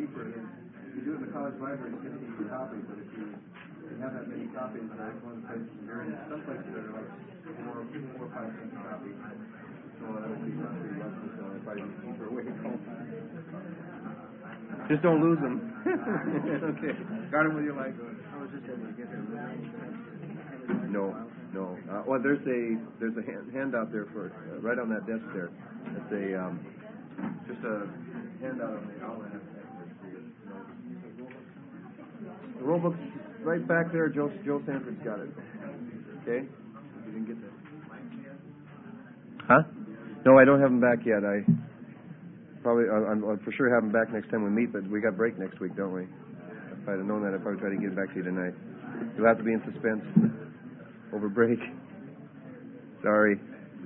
cheaper. If you do it in the college library, it's 50 copies, but if you have that many copies, that's one of the places you're in. Some places are like 4 or 5 cents a copy. So that would be about $3, so it'd probably be cheaper way home. Just don't lose them. Okay. Guard them with your life. I was just able to get there. No. Well, there's a handout there for right on that desk there. It's a just a handout on the outline of the roll book's right back there. Joe Sanford's got it. Okay. You didn't get that. Huh? No, I don't have them back yet. I'm for sure have them back next time we meet, but we got break next week, don't we? If I'd have known that, I'd probably try to get it back to you tonight. You'll have to be in suspense over break. Sorry.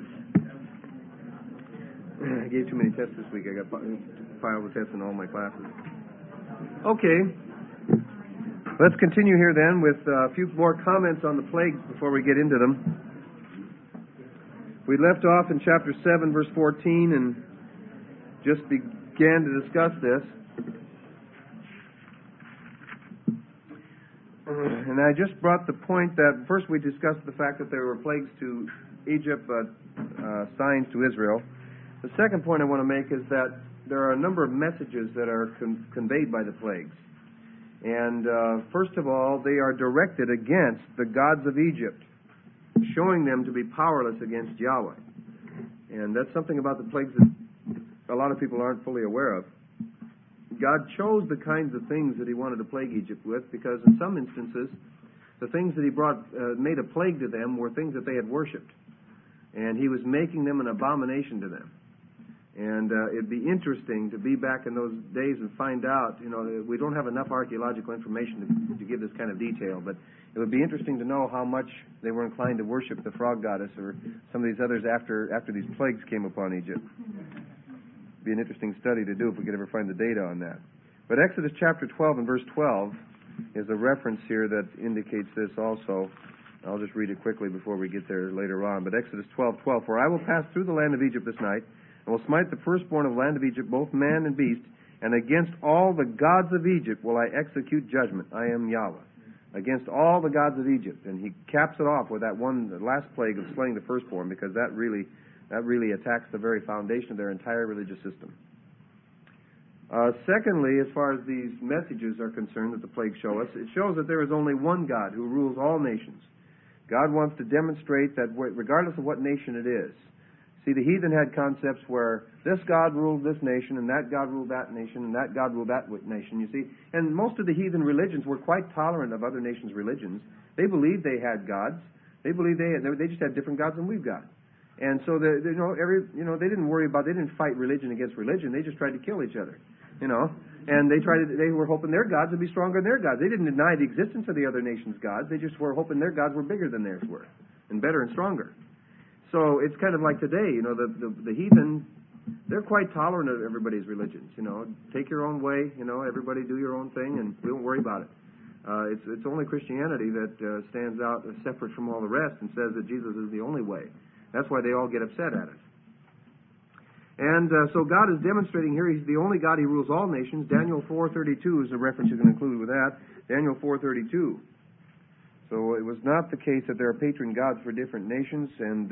I gave too many tests this week. I got file the tests in all my classes. Okay. Let's continue here then with a few more comments on the plagues before we get into them. We left off in chapter 7, verse 14, and just began to discuss this. And I just brought the point that first we discussed the fact that there were plagues to Egypt, but signs to Israel. The second point I want to make is that there are a number of messages that are conveyed by the plagues. And first of all, they are directed against the gods of Egypt, showing them to be powerless against Yahweh. And that's something about the plagues that a lot of people aren't fully aware of. God chose the kinds of things that He wanted to plague Egypt with because in some instances, the things that He made a plague to them were things that they had worshipped. And He was making them an abomination to them. And it'd be interesting to be back in those days and find out, we don't have enough archaeological information to give this kind of detail, but it would be interesting to know how much they were inclined to worship the frog goddess or some of these others after these plagues came upon Egypt. It'd be an interesting study to do if we could ever find the data on that. But Exodus chapter 12 and verse 12 is a reference here that indicates this also. I'll just read it quickly before we get there later on. But Exodus 12:12, "For I will pass through the land of Egypt this night, and will smite the firstborn of the land of Egypt, both man and beast, and against all the gods of Egypt will I execute judgment. I am Yahweh." Against all the gods of Egypt. And he caps it off with that the last plague of slaying the firstborn, because that really attacks the very foundation of their entire religious system. Secondly, as far as these messages are concerned that the plagues show us, it shows that there is only one God who rules all nations. God wants to demonstrate that regardless of what nation it is. See, the heathen had concepts where this God ruled this nation, and that God ruled that nation, and that God ruled that nation, you see. And most of the heathen religions were quite tolerant of other nations' religions. They believed they had gods. They believed they just had different gods than we've got. And so they didn't fight religion against religion. They just tried to kill each other, And they were hoping their gods would be stronger than their gods. They didn't deny the existence of the other nations' gods. They just were hoping their gods were bigger than theirs were, and better and stronger. So it's kind of like today, the heathen, they're quite tolerant of everybody's religions. Take your own way, everybody do your own thing, and we won't worry about it. It's only Christianity that stands out separate from all the rest and says that Jesus is the only way. That's why they all get upset at it. And so God is demonstrating here He's the only God. He rules all nations. Daniel 4:32 is a reference you can include with that. Daniel 4:32. So it was not the case that there are patron gods for different nations, and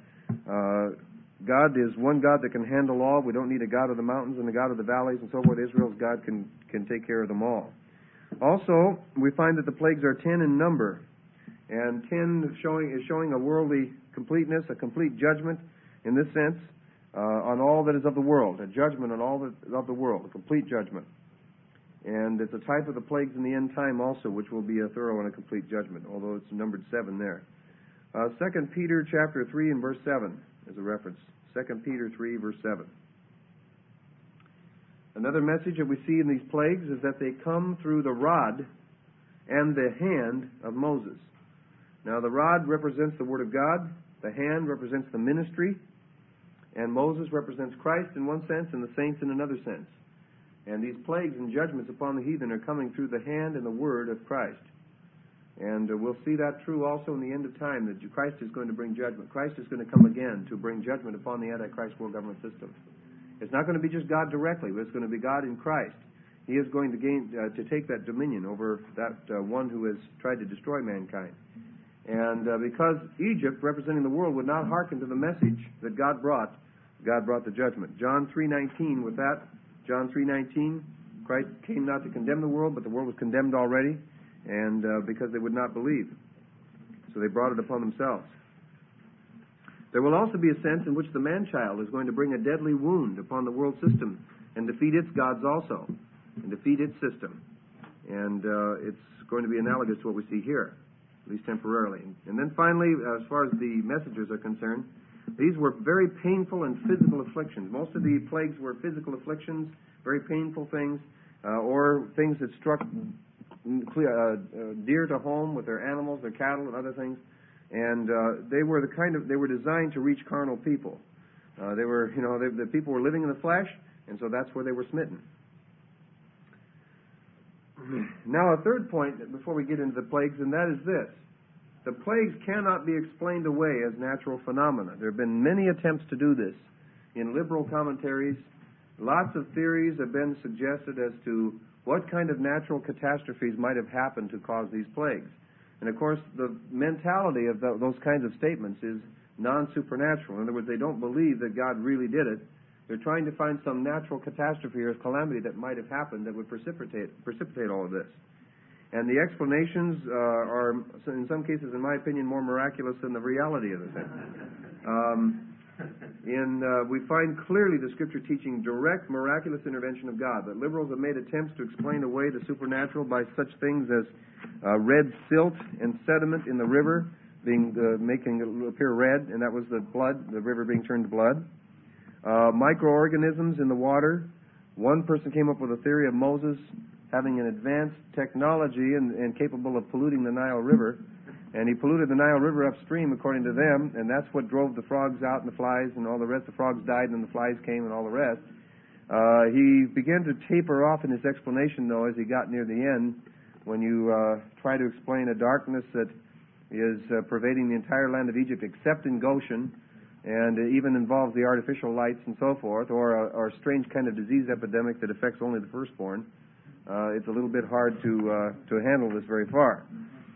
God is one God that can handle all. We don't need a God of the mountains and a God of the valleys and so forth. Israel's God can take care of them all. Also, we find that the plagues are 10 in number, and 10 is showing a worldly completeness, a complete judgment in this sense on all that is of the world, a judgment on all that is of the world, a complete judgment. And it's a type of the plagues in the end time also, which will be a thorough and a complete judgment, although it's numbered 7 there. 2 Peter chapter 3 and verse 7 is a reference. 2 Peter 3 verse 7. Another message that we see in these plagues is that they come through the rod and the hand of Moses. Now the rod represents the Word of God, the hand represents the ministry, and Moses represents Christ in one sense and the saints in another sense. And these plagues and judgments upon the heathen are coming through the hand and the word of Christ. And we'll see that true also in the end of time, that Christ is going to bring judgment. Christ is going to come again to bring judgment upon the Antichrist world government system. It's not going to be just God directly, but it's going to be God in Christ. He is going to take that dominion over that one who has tried to destroy mankind. And because Egypt, representing the world, would not hearken to the message that God brought the judgment. John 3:19, with that, John 3:19, Christ came not to condemn the world, but the world was condemned already, and because they would not believe. So they brought it upon themselves. There will also be a sense in which the man-child is going to bring a deadly wound upon the world system and defeat its gods also, and defeat its system. And it's going to be analogous to what we see here, at least temporarily. And then finally, as far as the messengers are concerned, these were very painful and physical afflictions. Most of the plagues were physical afflictions, very painful things, or things that struck dear to home with their animals, their cattle, and other things. And they were designed to reach carnal people. The people were living in the flesh, and so that's where they were smitten. Now, a third point before we get into the plagues, and that is this. The plagues cannot be explained away as natural phenomena. There have been many attempts to do this. In liberal commentaries, lots of theories have been suggested as to what kind of natural catastrophes might have happened to cause these plagues. And, of course, the mentality of those kinds of statements is non-supernatural. In other words, they don't believe that God really did it. They're trying to find some natural catastrophe or calamity that might have happened that would precipitate all of this. And the explanations are, in some cases, in my opinion, more miraculous than the reality of the thing. We find clearly the Scripture teaching direct miraculous intervention of God. That liberals have made attempts to explain away the supernatural by such things as red silt and sediment in the river making it appear red, and that was the blood, the river being turned to blood. Microorganisms in the water. One person came up with a theory of Moses having an advanced technology and capable of polluting the Nile River. And he polluted the Nile River upstream, according to them, and that's what drove the frogs out and the flies and all the rest. The frogs died and the flies came and all the rest. He began to taper off in his explanation, though, as he got near the end, when you try to explain a darkness that is pervading the entire land of Egypt except in Goshen, and it even involves the artificial lights and so forth, or a strange kind of disease epidemic that affects only the firstborn. It's a little bit hard to handle this very far.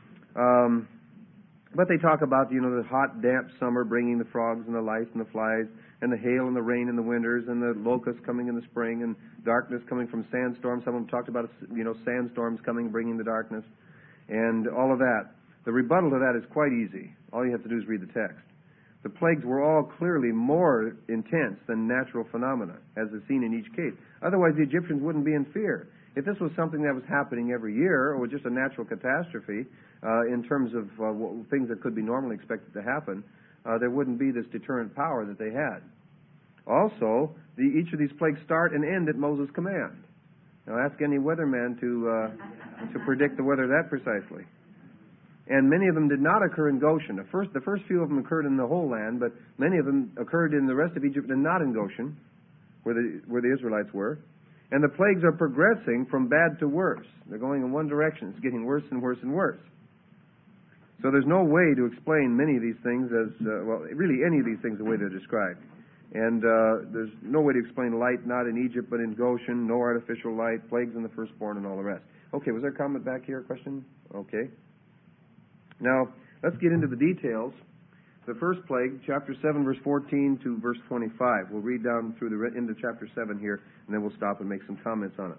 But they talk about, the hot, damp summer bringing the frogs and the lice and the flies, and the hail and the rain in the winters, and the locusts coming in the spring, and darkness coming from sandstorms. Some of them talked about, sandstorms coming, bringing the darkness, and all of that. The rebuttal to that is quite easy. All you have to do is read the text. The plagues were all clearly more intense than natural phenomena, as is seen in each case. Otherwise, the Egyptians wouldn't be in fear. If this was something that was happening every year, or just a natural catastrophe, in terms of things that could be normally expected to happen, there wouldn't be this deterrent power that they had. Also, each of these plagues start and end at Moses' command. Now, ask any weatherman to predict the weather that precisely. And many of them did not occur in Goshen. The first few of them occurred in the whole land, but many of them occurred in the rest of Egypt and not in Goshen, where the Israelites were. And the plagues are progressing from bad to worse. They're going in one direction. It's getting worse and worse and worse. So there's no way to explain many of these things really any of these things the way they're described. And there's no way to explain light not in Egypt but in Goshen, no artificial light, plagues in the firstborn, and all the rest. Okay, was there a comment back here, a question? Okay. Now, let's get into the details. The first plague, chapter 7, verse 14 to verse 25. We'll read down through into chapter 7 here, and then we'll stop and make some comments on it.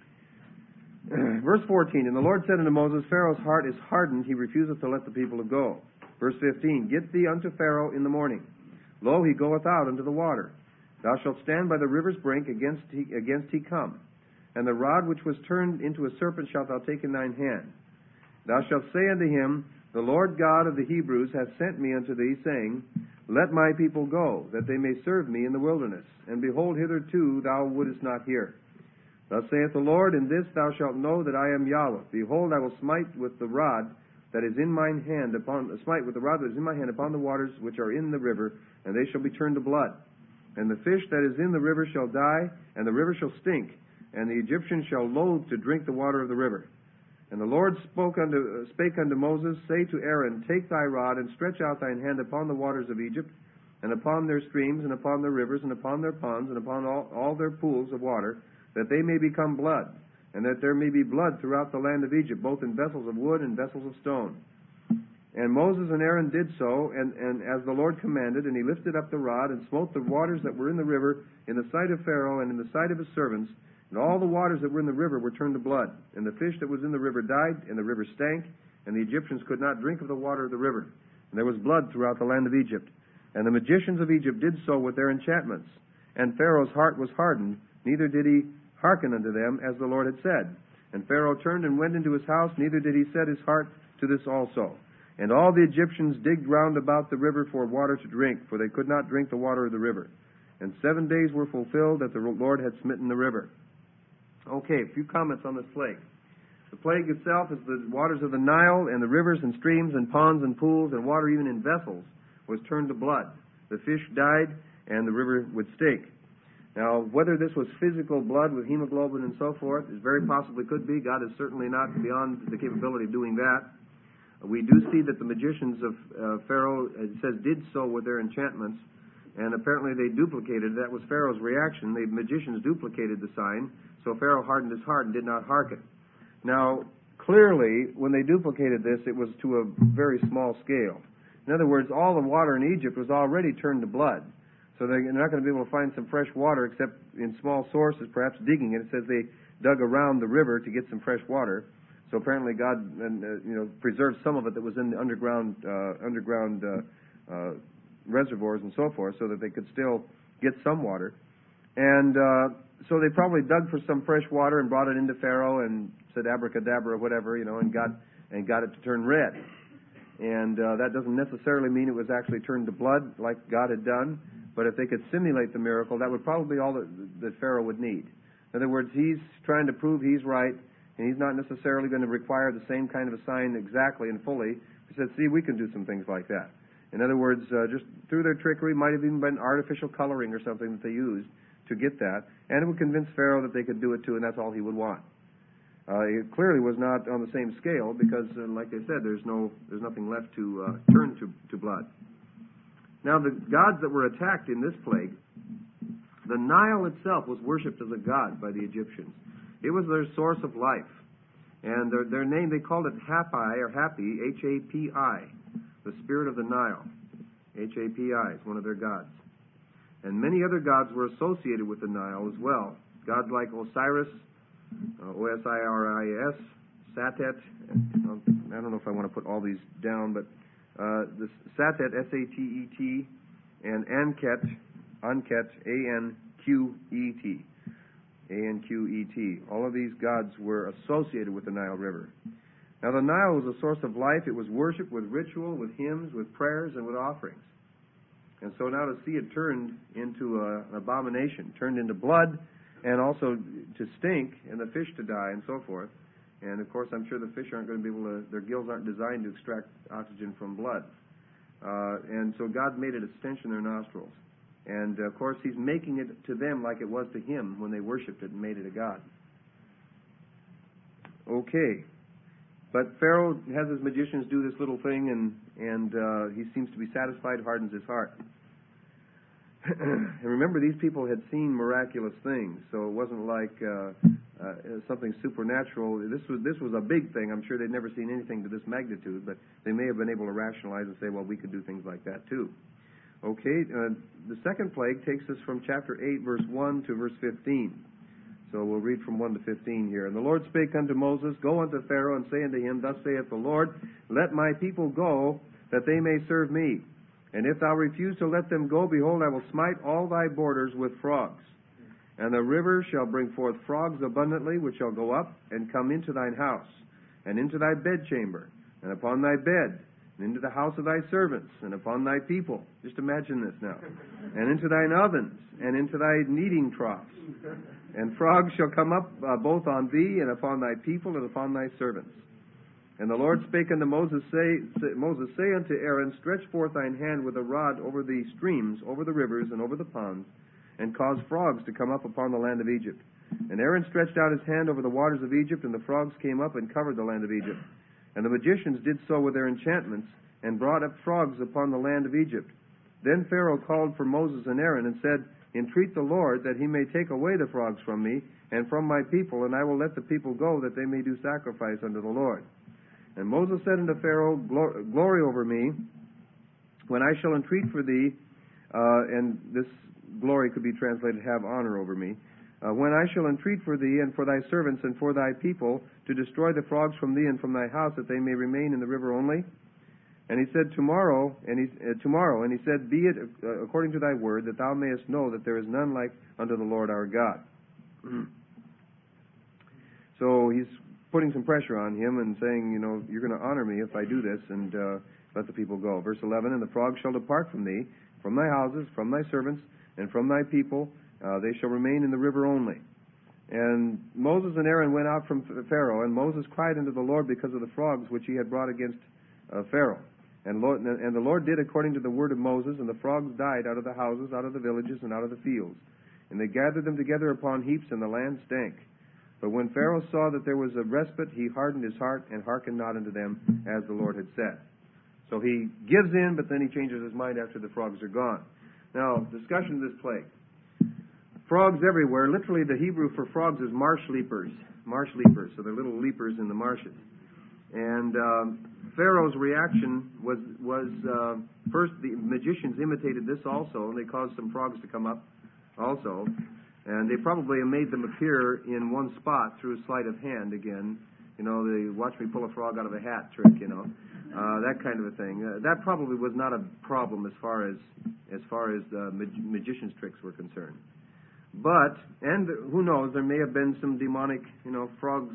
Verse 14, and the Lord said unto Moses, Pharaoh's heart is hardened, he refuseth to let the people go. Verse 15, get thee unto Pharaoh in the morning. Lo, he goeth out unto the water. Thou shalt stand by the river's brink against he come. And the rod which was turned into a serpent shalt thou take in thine hand. Thou shalt say unto him, the Lord God of the Hebrews hath sent me unto thee, saying, let my people go, that they may serve me in the wilderness. And behold, hitherto thou wouldest not hear. Thus saith the Lord, in this thou shalt know that I am Yahweh. Behold, I will smite with the rod that is in mine hand upon the waters which are in the river, and they shall be turned to blood. And the fish that is in the river shall die, and the river shall stink, and the Egyptians shall loathe to drink the water of the river. And the Lord spake unto Moses, say to Aaron, take thy rod, and stretch out thine hand upon the waters of Egypt, and upon their streams, and upon their rivers, and upon their ponds, and upon all their pools of water, that they may become blood. and that there may be blood throughout the land of Egypt, both in vessels of wood and vessels of stone. And Moses and Aaron did so, and as the Lord commanded, and he lifted up the rod and smote the waters that were in the river in the sight of Pharaoh and in the sight of his servants, and all the waters that were in the river were turned to blood. And the fish that was in the river died, and the river stank, and the Egyptians could not drink of the water of the river. And there was blood throughout the land of Egypt. And the magicians of Egypt did so with their enchantments. And Pharaoh's heart was hardened, neither did he hearken unto them, as the Lord had said. And Pharaoh turned and went into his house, neither did he set his heart to this also. And all the Egyptians digged round about the river for water to drink, for they could not drink the water of the river. And 7 days were fulfilled that the Lord had smitten the river. Okay, a few comments on this plague. The plague itself is the waters of the Nile and the rivers and streams and ponds and pools and water even in vessels was turned to blood. The fish died and the river would stink. Now, whether this was physical blood with hemoglobin and so forth, is very possibly could be. God is certainly not beyond the capability of doing that. We do see that the magicians of Pharaoh, it says, did so with their enchantments, and apparently they duplicated. That was Pharaoh's reaction. The magicians duplicated the sign, so Pharaoh hardened his heart and did not hearken. Now, clearly, when they duplicated this, it was to a very small scale. In other words, all the water in Egypt was already turned to blood. So they're not going to be able to find some fresh water except in small sources, perhaps digging it. It says they dug around the river to get some fresh water. So apparently God preserved some of it that was in the underground reservoirs and so forth so that they could still get some water. And so they probably dug for some fresh water and brought it into Pharaoh and said abracadabra or whatever, and got it to turn red. And that doesn't necessarily mean it was actually turned to blood like God had done, but if they could simulate the miracle, that would probably be all that Pharaoh would need. In other words, he's trying to prove he's right, and he's not necessarily going to require the same kind of a sign exactly and fully. He said, see, we can do some things like that. In other words, just through their trickery, might have even been artificial coloring or something that they used to get that, and it would convince Pharaoh that they could do it too, and that's all he would want. It clearly was not on the same scale because, like I said, there's nothing left to turn to blood. Now, the gods that were attacked in this plague, the Nile itself was worshipped as a god by the Egyptians. It was their source of life. And their name, they called it Hapi, or Happy, H-A-P-I, the spirit of the Nile. H-A-P-I is one of their gods. And many other gods were associated with the Nile as well. Gods like Osiris, O-S-I-R-I-S, Satet. I don't know if I want to put all these down, but the Satet, S-A-T-E-T, and Anket, A-N-Q-E-T. A-N-Q-E-T. All of these gods were associated with the Nile River. Now, the Nile was a source of life. It was worshipped with ritual, with hymns, with prayers, and with offerings. And so now to see it turned into an abomination, turned into blood, and also to stink, and the fish to die, and so forth. And, of course, I'm sure the fish aren't going to be able to, their gills aren't designed to extract oxygen from blood. And so God made it a stench in their nostrils. And, of course, he's making it to them like it was to him when they worshipped it and made it a god. Okay. But Pharaoh has his magicians do this little thing, and he seems to be satisfied, hardens his heart. And remember, these people had seen miraculous things, so it wasn't like something supernatural. This was a big thing. I'm sure they'd never seen anything to this magnitude, but they may have been able to rationalize and say, well, we could do things like that too. Okay, the second plague takes us from chapter 8, verse 1 to verse 15. So we'll read from 1 to 15 here. And the Lord spake unto Moses, Go unto Pharaoh, and say unto him, Thus saith the Lord, Let my people go, that they may serve me. And if thou refuse to let them go, behold, I will smite all thy borders with frogs. And the river shall bring forth frogs abundantly, which shall go up and come into thine house, and into thy bedchamber, and upon thy bed, and into the house of thy servants, and upon thy people. Just imagine this now. And into thine ovens, and into thy kneading troughs. And frogs shall come up both on thee, and upon thy people, and upon thy servants. And the Lord spake unto Moses, say unto Aaron, Stretch forth thine hand with a rod over the streams, over the rivers, and over the ponds, and cause frogs to come up upon the land of Egypt. And Aaron stretched out his hand over the waters of Egypt, and the frogs came up and covered the land of Egypt. And the magicians did so with their enchantments, and brought up frogs upon the land of Egypt. Then Pharaoh called for Moses and Aaron, and said, entreat the Lord that he may take away the frogs from me and from my people, and I will let the people go that they may do sacrifice unto the Lord. And Moses said unto Pharaoh, Glory over me, when I shall entreat for thee, and this glory could be translated, have honor over me, when I shall entreat for thee and for thy servants and for thy people to destroy the frogs from thee and from thy house, that they may remain in the river only. And he said, tomorrow, and he said, be it according to thy word, that thou mayest know that there is none like unto the Lord our God. So he's putting some pressure on him and saying, you're going to honor me if I do this, and let the people go. Verse 11, and the frogs shall depart from thee, from thy houses, from thy servants, and from thy people. They shall remain in the river only. And Moses and Aaron went out from Pharaoh, and Moses cried unto the Lord because of the frogs which he had brought against Pharaoh. And the Lord did according to the word of Moses, and the frogs died out of the houses, out of the villages, and out of the fields. And they gathered them together upon heaps, and the land stank. But when Pharaoh saw that there was a respite, he hardened his heart and hearkened not unto them, as the Lord had said. So he gives in, but then he changes his mind after the frogs are gone. Now, discussion of this plague. Frogs everywhere. Literally, the Hebrew for frogs is marsh leapers. Marsh leapers. So they're little leapers in the marshes. And Pharaoh's reaction was first the magicians imitated this also, and they caused some frogs to come up also. And they probably made them appear in one spot through sleight of hand again. The watch me pull a frog out of a hat trick, that kind of a thing. That probably was not a problem as far as magician's tricks were concerned. But, and who knows, there may have been some demonic, frogs.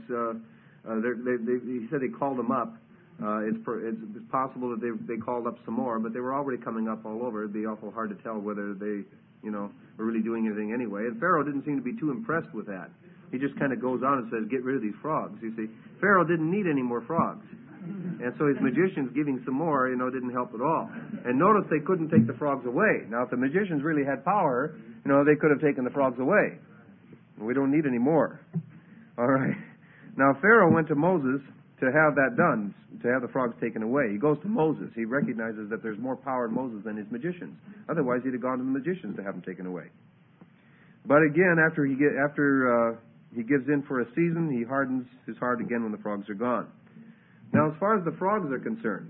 He said they called them up. It's possible that they called up some more, but they were already coming up all over. It'd be awful hard to tell whether they, were really doing anything anyway. And Pharaoh didn't seem to be too impressed with that. He just kind of goes on and says, get rid of these frogs. You see, Pharaoh didn't need any more frogs. And so his magicians giving some more, didn't help at all. And notice they couldn't take the frogs away. Now, if the magicians really had power, they could have taken the frogs away. We don't need any more. All right. Now, Pharaoh went to Moses to have that done, to have the frogs taken away. He goes to Moses. He recognizes that there's more power in Moses than his magicians. Otherwise, he'd have gone to the magicians to have them taken away. But again, after he gives in for a season, he hardens his heart again when the frogs are gone. Now, as far as the frogs are concerned,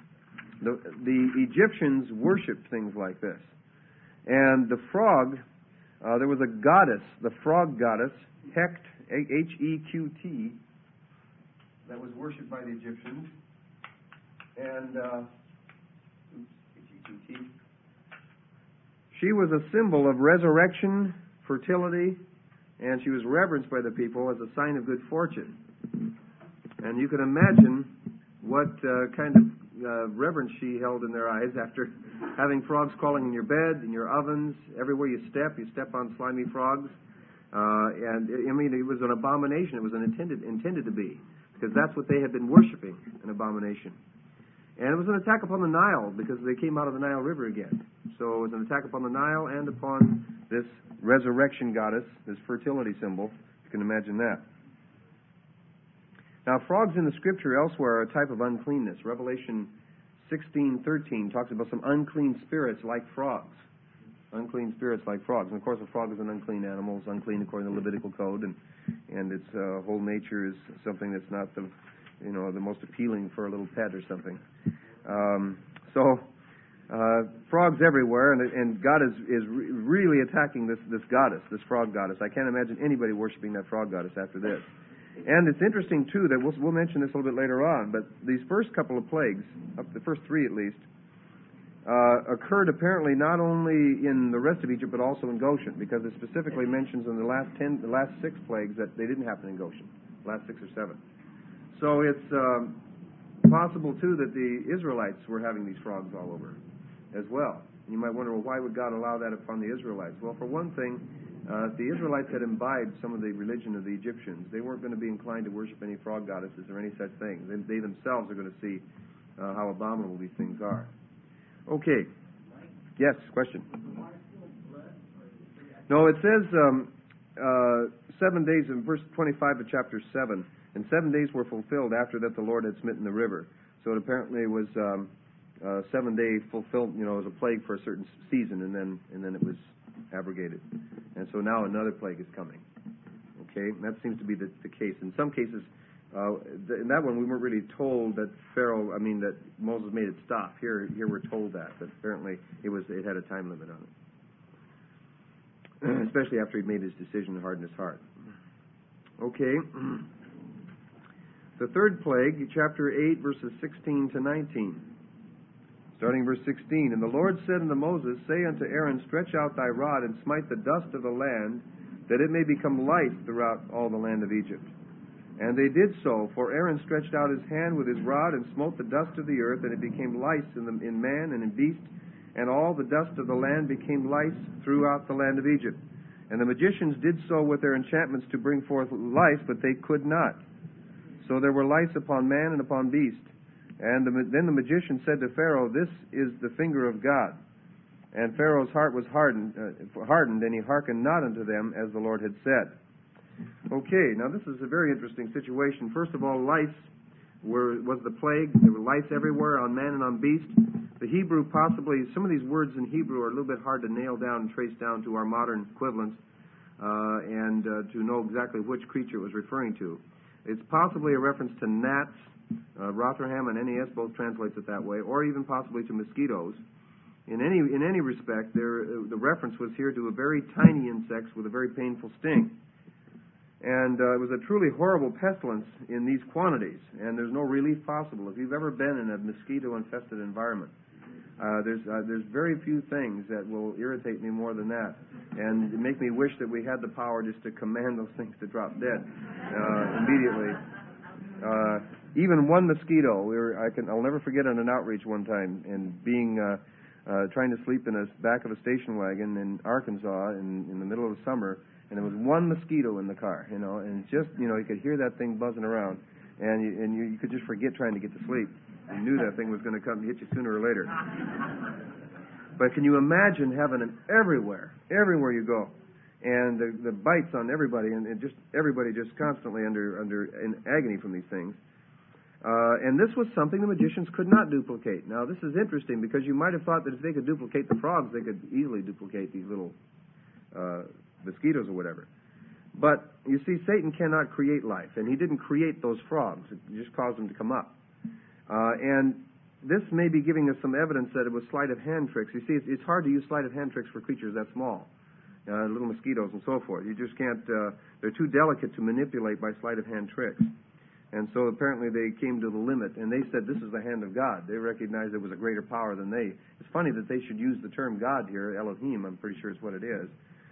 the Egyptians worshipped things like this. And the frog, there was a goddess, the frog goddess, Heqt, H-E-Q-T, that was worshipped by the Egyptians. And, H-E-Q-T. She was a symbol of resurrection, fertility, and she was reverenced by the people as a sign of good fortune. And you can imagine what kind of reverence she held in their eyes after having frogs crawling in your bed, in your ovens, everywhere you step on slimy frogs. And it was an abomination. It was intended to be, because that's what they had been worshiping, an abomination. And it was an attack upon the Nile, because they came out of the Nile River again. So it was an attack upon the Nile and upon this resurrection goddess, this fertility symbol. You can imagine that. Now, frogs in the Scripture elsewhere are a type of uncleanness. Revelation 16:13 talks about some unclean spirits like frogs. Unclean spirits like frogs. And, of course, a frog is an unclean animal. It's unclean according to the Levitical code, and its whole nature is something that's not the most appealing for a little pet or something. Frogs everywhere, and God is really attacking this goddess, this frog goddess. I can't imagine anybody worshiping that frog goddess after this. And it's interesting, too, that we'll mention this a little bit later on, but these first couple of plagues, the first three at least, occurred apparently not only in the rest of Egypt, but also in Goshen, because it specifically mentions in the last 6 plagues that they didn't happen in Goshen, last 6 or 7. So it's possible, too, that the Israelites were having these frogs all over as well. You might wonder, well, why would God allow that upon the Israelites? Well, for one thing, if the Israelites had imbibed some of the religion of the Egyptians, they weren't going to be inclined to worship any frog goddesses or any such thing. They themselves are going to see how abominable these things are. Okay. Yes, question? No, it says 7 days in verse 25 of chapter 7, and 7 days were fulfilled after that the Lord had smitten the river. So it apparently was 7 day fulfilled, it was a plague for a certain season, and then it was abrogated. And so now another plague is coming. Okay? And that seems to be the case. In some cases, in that one we weren't really told that that Moses made it stop. Here we're told that apparently it had a time limit on it. Especially after he made his decision and hardened his heart. Okay. The third plague, chapter 8, verses 16 to 19. Starting verse 16, And the Lord said unto Moses, Say unto Aaron, Stretch out thy rod, and smite the dust of the land, that it may become lice throughout all the land of Egypt. And they did so, for Aaron stretched out his hand with his rod, and smote the dust of the earth, and it became lice in man and in beast, and all the dust of the land became lice throughout the land of Egypt. And the magicians did so with their enchantments to bring forth life, but they could not. So there were lice upon man and upon beast. And then the magician said to Pharaoh, This is the finger of God. And Pharaoh's heart was hardened, and he hearkened not unto them, as the Lord had said. Okay, now this is a very interesting situation. First of all, lice was the plague. There were lice everywhere, on man and on beast. The Hebrew some of these words in Hebrew are a little bit hard to nail down and trace down to our modern equivalents, and to know exactly which creature it was referring to. It's possibly a reference to gnats. Rotherham and NAS both translates it that way, or even possibly to mosquitoes. In any respect, the reference was here to a very tiny insects with a very painful sting. And it was a truly horrible pestilence in these quantities, and there's no relief possible. If you've ever been in a mosquito-infested environment, there's very few things that will irritate me more than that, and make me wish that we had the power just to command those things to drop dead immediately. Even one mosquito, I'll never forget on an outreach one time, and being trying to sleep in the back of a station wagon in Arkansas in the middle of the summer, and there was one mosquito in the car, and just, you could hear that thing buzzing around, and you could just forget trying to get to sleep. You knew that thing was going to come and hit you sooner or later. But can you imagine having them everywhere you go? And the bites on everybody, and everybody just constantly in agony from these things. And this was something the magicians could not duplicate. Now, this is interesting because you might have thought that if they could duplicate the frogs, they could easily duplicate these little mosquitoes or whatever. But, you see, Satan cannot create life, and he didn't create those frogs. It just caused them to come up. And this may be giving us some evidence that it was sleight-of-hand tricks. You see, it's hard to use sleight-of-hand tricks for creatures that small, little mosquitoes and so forth. You just can't, they're too delicate to manipulate by sleight-of-hand tricks. And so apparently they came to the limit, and they said, this is the hand of God. They recognized there was a greater power than they. It's funny that they should use the term God here, Elohim, I'm pretty sure it's what it is,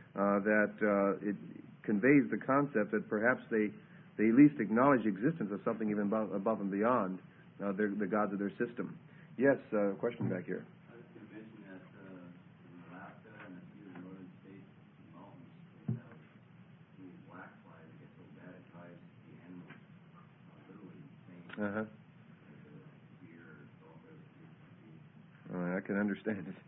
it conveys the concept that perhaps they at least acknowledge the existence of something even above and beyond the gods of their system. Yes, question back here. I was going to mention that in Alaska and a few of the northern states mountains, they have these black flies that get so bad it drives the animals literally insane. Deer, I can understand it.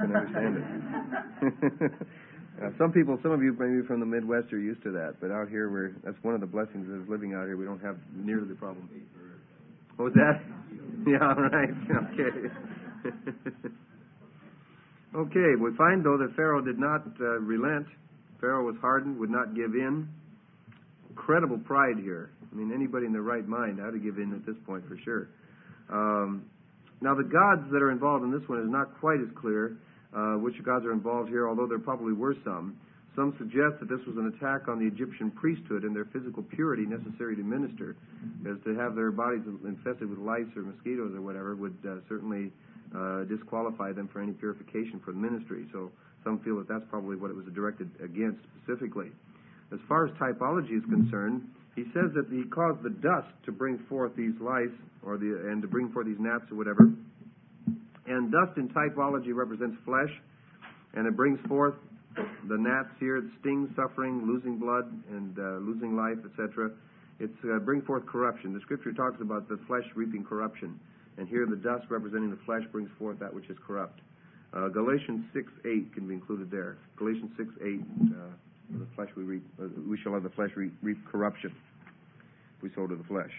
Some of you maybe from the Midwest are used to that, but out here that's one of the blessings of living out here. We don't have nearly the problem. What was that? Yeah, right. Okay. Okay, we find, though, that Pharaoh did not relent. Pharaoh was hardened, would not give in. Incredible pride here. I mean, anybody in their right mind ought to give in at this point for sure. Now, the gods that are involved in this one is not quite as clear which gods are involved here, although there probably were some. Some suggest that this was an attack on the Egyptian priesthood and their physical purity necessary to minister, as to have their bodies infested with lice or mosquitoes or whatever would certainly disqualify them for any purification for the ministry. So some feel that that's probably what it was directed against specifically. As far as typology is concerned, he says that he caused the dust to bring forth these lice and to bring forth these gnats or whatever. And dust in typology represents flesh, and it brings forth the gnats here, the sting, suffering, losing blood, and losing life, etc. It's bring forth corruption. The Scripture talks about the flesh reaping corruption, and here the dust representing the flesh brings forth that which is corrupt. Galatians 6:8 can be included there. Galatians 6:8, the flesh we reap, we shall have the flesh reap corruption if we sow to the flesh.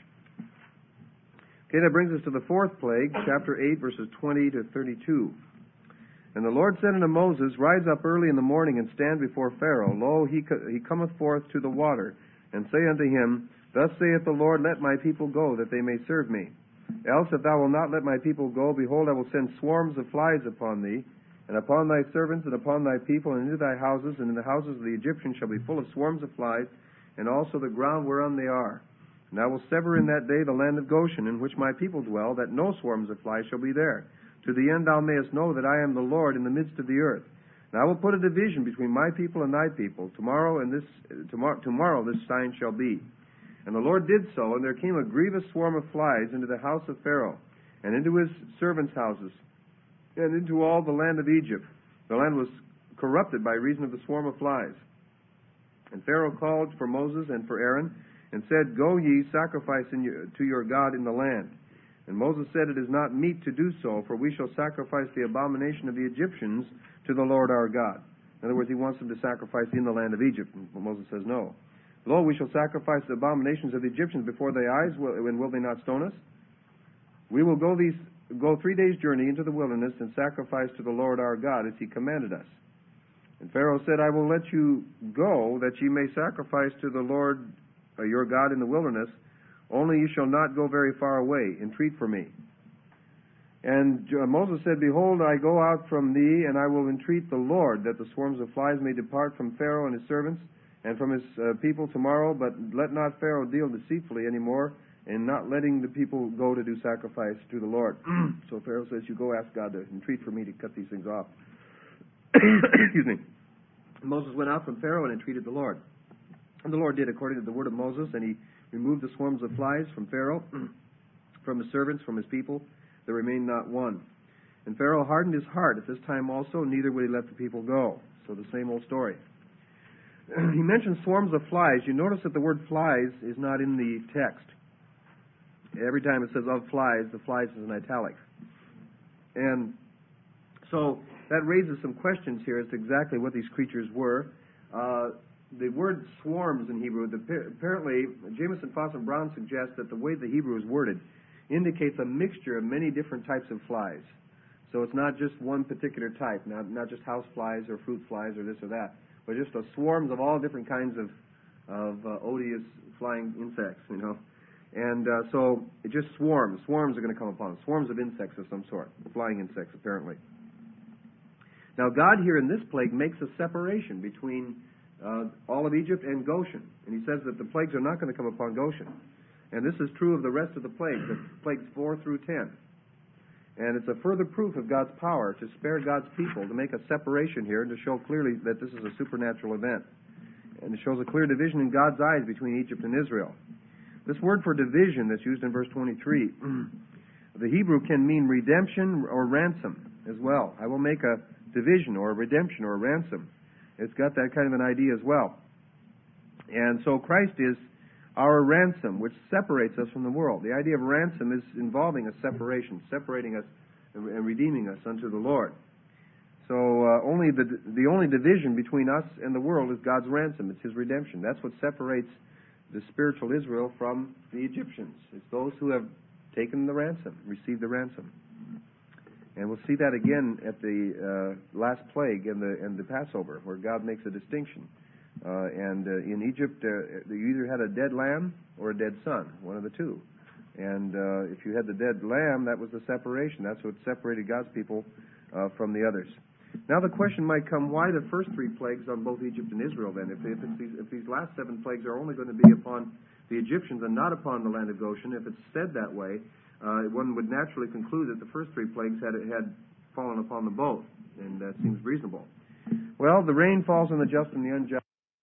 Okay, that brings us to the fourth plague, chapter 8, verses 20 to 32. And the Lord said unto Moses, Rise up early in the morning, and stand before Pharaoh. Lo, he cometh forth to the water. And say unto him, Thus saith the Lord, Let my people go, that they may serve me. Else, if thou wilt not let my people go, behold, I will send swarms of flies upon thee, and upon thy servants, and upon thy people, and into thy houses, and in the houses of the Egyptians shall be full of swarms of flies, and also the ground whereon they are. And I will sever in that day the land of Goshen, in which my people dwell, that no swarms of flies shall be there, to the end thou mayest know that I am the Lord in the midst of the earth. And I will put a division between my people and thy people. Tomorrow this sign shall be. And the Lord did so, and there came a grievous swarm of flies into the house of Pharaoh, and into his servants' houses, and into all the land of Egypt. The land was corrupted by reason of the swarm of flies. And Pharaoh called for Moses and for Aaron, and said, Go ye, sacrifice to your God in the land. And Moses said, It is not meet to do so, for we shall sacrifice the abomination of the Egyptians to the Lord our God. In other words, he wants them to sacrifice in the land of Egypt. And Moses says, No. Lo, we shall sacrifice the abominations of the Egyptians before their eyes, and will they not stone us? We will go 3 days' journey into the wilderness, and sacrifice to the Lord our God, as he commanded us. And Pharaoh said, I will let you go, that ye may sacrifice to the Lord your God in the wilderness, only you shall not go very far away. Entreat for me. And Moses said, Behold, I go out from thee, and I will entreat the Lord, that the swarms of flies may depart from Pharaoh and his servants, and from his people tomorrow, but let not Pharaoh deal deceitfully any more, in not letting the people go to do sacrifice to the Lord. So Pharaoh says, You go ask God to entreat for me to cut these things off. Excuse me. Moses went out from Pharaoh and entreated the Lord. And the Lord did according to the word of Moses, and he removed the swarms of flies from Pharaoh, from his servants, from his people. There remained not one. And Pharaoh hardened his heart at this time also, neither would he let the people go. So the same old story. He mentions swarms of flies. You notice that the word flies is not in the text. Every time it says of flies, the flies is in italics. And so that raises some questions here as to exactly what these creatures were. The word swarms in Hebrew, apparently, Jameson, Foss, and Brown suggest that the way the Hebrew is worded indicates a mixture of many different types of flies. So it's not just one particular type, not just house flies or fruit flies or this or that, but just a swarms of all different kinds of odious flying insects, you know. And so it just swarms. Swarms are going to come upon us. Swarms of insects of some sort, flying insects apparently. Now God here in this plague makes a separation between all of Egypt and Goshen. And he says that the plagues are not going to come upon Goshen. And this is true of the rest of the plagues, the plagues 4 through 10. And it's a further proof of God's power to spare God's people, to make a separation here and to show clearly that this is a supernatural event. And it shows a clear division in God's eyes between Egypt and Israel. This word for division that's used in verse 23, the Hebrew can mean redemption or ransom as well. I will make a division or a redemption or a ransom. It's got that kind of an idea as well. And so Christ is our ransom, which separates us from the world. The idea of ransom is involving a separation, separating us and redeeming us unto the Lord. So only the only division between us and the world is God's ransom. It's his redemption. That's what separates the spiritual Israel from the Egyptians. It's those who have taken the ransom, received the ransom. And we'll see that again at the last plague and the Passover, where God makes a distinction. In Egypt, you either had a dead lamb or a dead son, one of the two. And if you had the dead lamb, that was the separation. That's what separated God's people from the others. Now the question might come, why the first 3 plagues on both Egypt and Israel then? If these last 7 plagues are only going to be upon the Egyptians and not upon the land of Goshen, if it's said that way, one would naturally conclude that the first 3 plagues had fallen upon them both, and that seems reasonable. Well, the rain falls on the just and the unjust.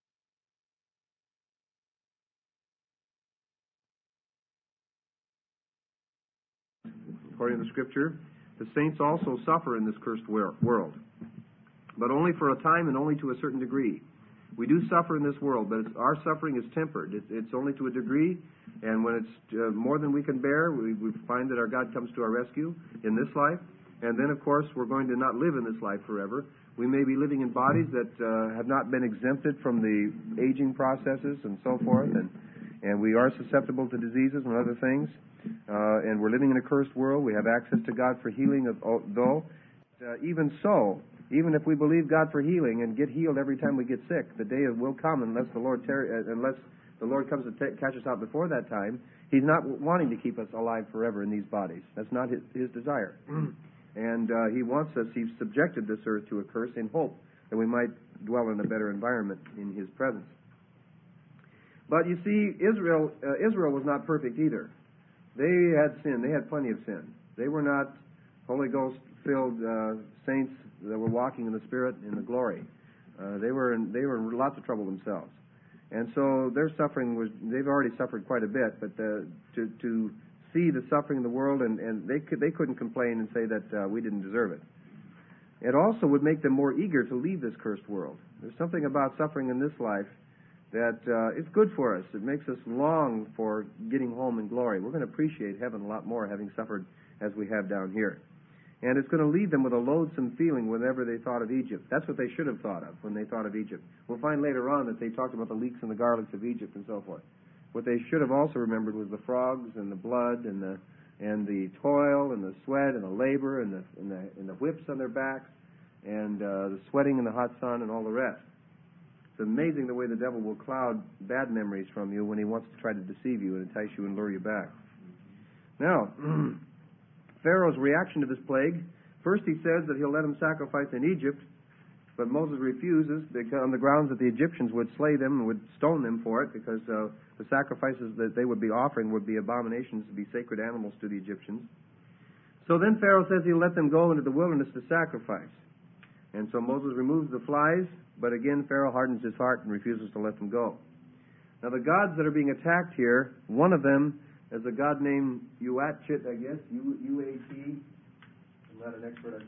According to the Scripture, the saints also suffer in this cursed world, but only for a time and only to a certain degree. We do suffer in this world, but our suffering is tempered. It's only to a degree, and when it's more than we can bear, we find that our God comes to our rescue in this life. And then, of course, we're going to not live in this life forever. We may be living in bodies that have not been exempted from the aging processes and so forth, and we are susceptible to diseases and other things. And we're living in a cursed world. We have access to God for healing, though. Even so, even if we believe God for healing and get healed every time we get sick, the day will come unless the Lord comes to catch us out before that time. He's not wanting to keep us alive forever in these bodies. That's not his desire. And he wants us, he's subjected this earth to a curse in hope that we might dwell in a better environment in his presence. But you see, Israel was not perfect either. They had sin. They had plenty of sin. They were not Holy Ghost-filled saints that were walking in the Spirit in the glory. They were in lots of trouble themselves. And so their suffering they've already suffered quite a bit, but to see the suffering in the world, and they couldn't complain and say that we didn't deserve it. It also would make them more eager to leave this cursed world. There's something about suffering in this life that it's good for us. It makes us long for getting home in glory. We're going to appreciate heaven a lot more having suffered as we have down here. And it's going to leave them with a loathsome feeling whenever they thought of Egypt. That's what they should have thought of when they thought of Egypt. We'll find later on that they talked about the leeks and the garlics of Egypt and so forth. What they should have also remembered was the frogs and the blood and the toil and the sweat and the labor and the whips on their backs and the sweating in the hot sun and all the rest. It's amazing the way the devil will cloud bad memories from you when he wants to try to deceive you and entice you and lure you back. Now, Pharaoh's reaction to this plague, first he says that he'll let them sacrifice in Egypt, but Moses refuses on the grounds that the Egyptians would slay them and would stone them for it, because the sacrifices that they would be offering would be abominations, to be sacred animals to the Egyptians. So then Pharaoh says he'll let them go into the wilderness to sacrifice. And so Moses removes the flies, but again Pharaoh hardens his heart and refuses to let them go. Now the gods that are being attacked here, one of them is a god named Uatchit, I guess, U-A-T. I'm not an expert on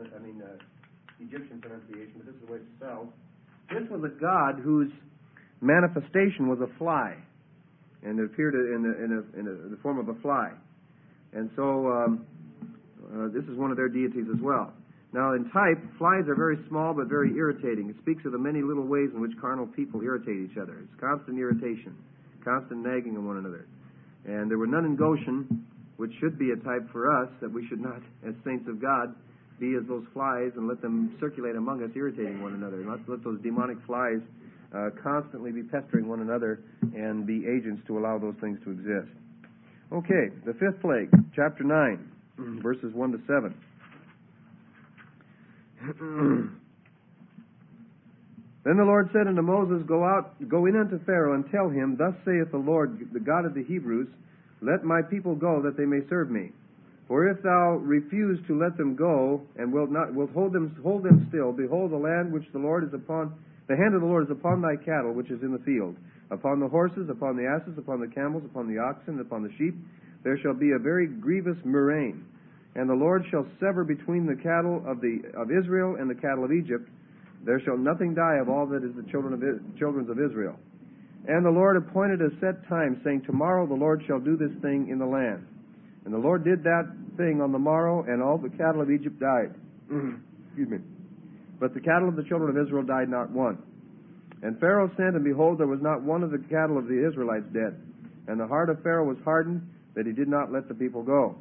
Egyptian pronunciation, but this is the way it's spelled. This was a god whose manifestation was a fly, and it appeared in the form of a fly. And so this is one of their deities as well. Now, in type, flies are very small but very irritating. It speaks of the many little ways in which carnal people irritate each other. It's constant irritation, constant nagging of one another. And there were none in Goshen, which should be a type for us, that we should not, as saints of God, be as those flies and let them circulate among us, irritating one another. Not let those demonic flies constantly be pestering one another and be agents to allow those things to exist. Okay, the fifth plague, chapter 9, verses 1 to 7. Then the Lord said unto Moses, Go in unto Pharaoh, and tell him, Thus saith the Lord, the God of the Hebrews, Let my people go, that they may serve me. For if thou refuse to let them go, and wilt hold them still, behold, the land which the hand of the Lord is upon thy cattle, which is in the field, upon the horses, upon the asses, upon the camels, upon the oxen, upon the sheep, there shall be a very grievous murrain. And the Lord shall sever between the cattle of Israel and the cattle of Egypt. There shall nothing die of all that is the children of Israel. And the Lord appointed a set time, saying, Tomorrow the Lord shall do this thing in the land. And the Lord did that thing on the morrow, and all the cattle of Egypt died. Excuse me. But the cattle of the children of Israel died not one. And Pharaoh sent, and behold, there was not one of the cattle of the Israelites dead. And the heart of Pharaoh was hardened, that he did not let the people go.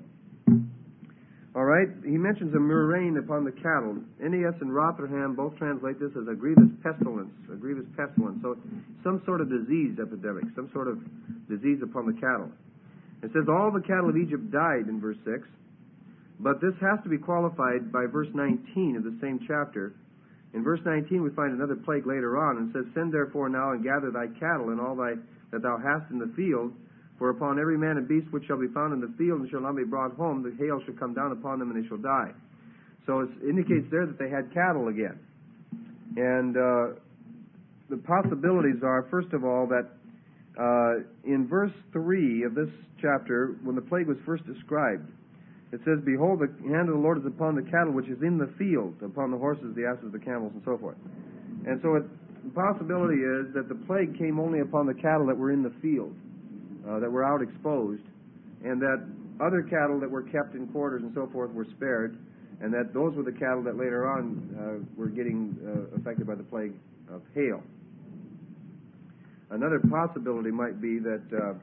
All right, he mentions a murrain upon the cattle. NES and Rotherham both translate this as a grievous pestilence. So some sort of disease epidemic, some sort of disease upon the cattle. It says all the cattle of Egypt died in verse 6, but this has to be qualified by verse 19 of the same chapter. In verse 19 we find another plague later on, and it says, Send therefore now and gather thy cattle and all that thou hast in the field, for upon every man and beast which shall be found in the field and shall not be brought home, the hail shall come down upon them and they shall die. So it indicates there that they had cattle again. And the possibilities are, first of all, that in verse 3 of this chapter, when the plague was first described, it says, Behold, the hand of the Lord is upon the cattle which is in the field, upon the horses, the asses, the camels, and so forth. And so the possibility is that the plague came only upon the cattle that were in the field, that were out exposed, and that other cattle that were kept in quarters and so forth were spared, and that those were the cattle that later on were getting affected by the plague of hail. Another possibility might be that